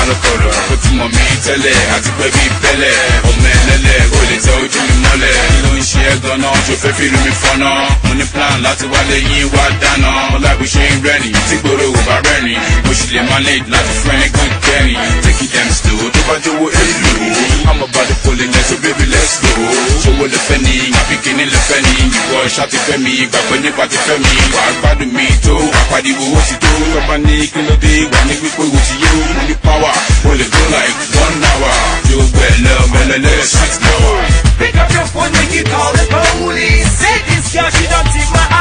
lọ́kọ̀ọ̀rọ̀ ó ti mọ̀ mí tẹ́lẹ̀ àti pẹ́ bí pẹ́lẹ̀ ọmọ ẹlẹ́lẹ̀ ó lè tẹ ojú mi mọ́lẹ̀ kí ló ń ṣe ẹ́ gan-an ṣó fẹ́ fi rí mi fọ́nà mo ní plan láti wálé yín wá dáná ọlábí ṣe ń rẹ́rìn tí gbòòrò ò bá rẹ́rìn mo sì lè manage láti fún ẹ good kẹrin take it them slow tó bá jówó èlò I'm about to pull it so baby let's go ṣòwò lè fẹ́ ni àbí kíní lè fẹ́ ni ìwọ ṣáàtì fẹ́ mi gbàgbé nípa ti fẹ́ mi wà á gbádùn mi tó wà pàdíwò ó ti tó tọ́ba ní kí ló dé wà ní pípé ó ti yé mo ní power ó lè go like 1 hour yóò gbẹ̀lẹ̀ ọ̀bẹ̀lẹ̀lẹ̀ 6 hours. Pick up your phone, make you call the police. Say this girl, she don't take my